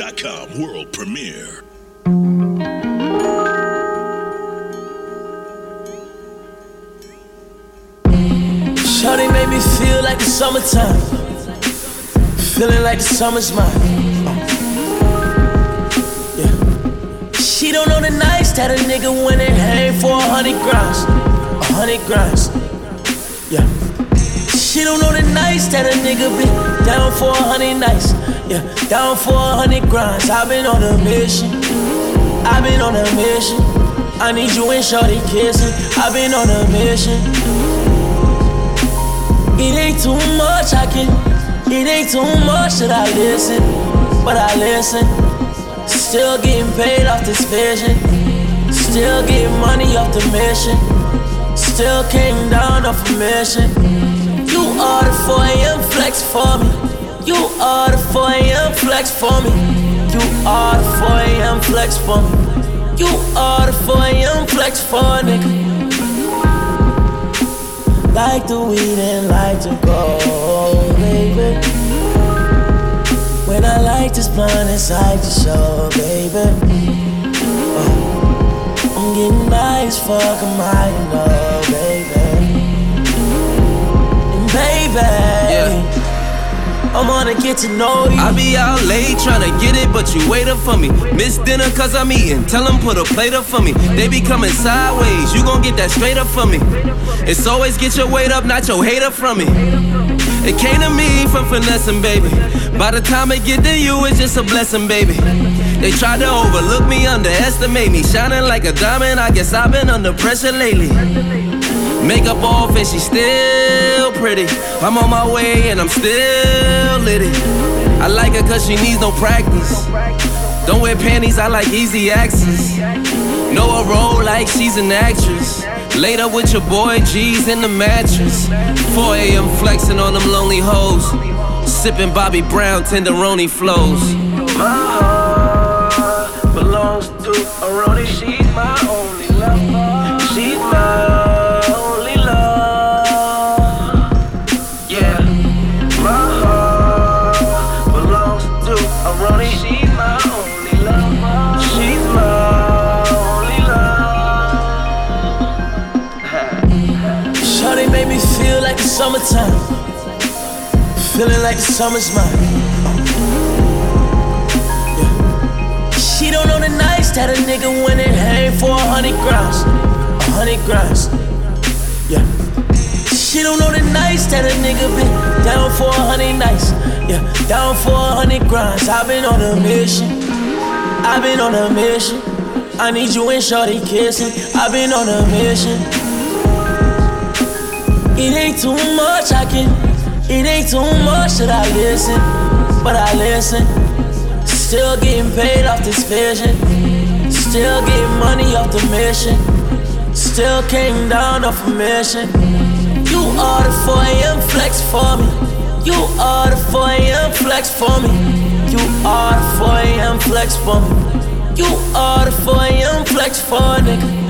SoundCloud.com world premiere. Shawty made me feel like the summertime, feeling like the summer's mine. Yeah. She don't know the nights that a nigga went and hang for 100 grinds, 100 grinds. Yeah. She don't know the nights that a nigga been down for 100 nights. Yeah, down for 100 grinds. I've been on a mission. I've been on a mission. I need you and shorty kissing. I've been on a mission. It ain't too much it ain't too much that I listen, but I listen. Still getting paid off this vision. Still getting money off the mission. Still came down off a mission. You are the 4 a.m. flex for me. You are the 4 a.m. flex for me. You are the 4 a.m. flex for me. You are the 4 a.m. flex for a nigga. Like the weed and like to go, baby. When I light this blunt inside the show, baby. I'm getting high as fuck, I'm high, you know, baby. And baby, yeah. I'm gonna get to know you. I be out late tryna get it, but you wait up for me. Miss dinner cause I'm eating, tell them put a plate up for me. They be coming sideways, you gon' get that straight up for me. It's always get your weight up, not your hater from me. It came to me from finessing, baby. By the time it get to you, it's just a blessing, baby. They tried to overlook me, underestimate me. Shining like a diamond, I guess I've been under pressure lately. Makeup off and she's still pretty. I'm on my way and I'm still litty. I like her cause she needs no practice. Don't wear panties, I like easy access. Know her role like she's an actress. Laid up with your boy, G's in the mattress. 4 a.m. flexing on them lonely hoes. Sipping Bobby Brown, tenderoni flows. My heart belongs to a Roni. She's my only love. She's my only love. Yeah. My heart belongs to a Roni. She's my only love. She's my only love. Shawty made me feel like the summertime, feeling like the summer's mine. Yeah. She don't know the nights that a nigga went and hang for 100 grinds, 100 grinds. Yeah. She don't know the nights that a nigga been down for 100 nights. Yeah, down for 100 grinds. I've been on a mission. I've been on a mission. I need you and shorty kissing. I've been on a mission. It ain't too much it ain't too much that I listen, but I listen. Still getting paid off this vision. Still getting money off the mission. Still came down off a mission. You are the 4 a.m. flex for me. You are the 4 a.m. flex for me. You are the 4 a.m. flex for me. You are the 4 a.m. flex for a nigga.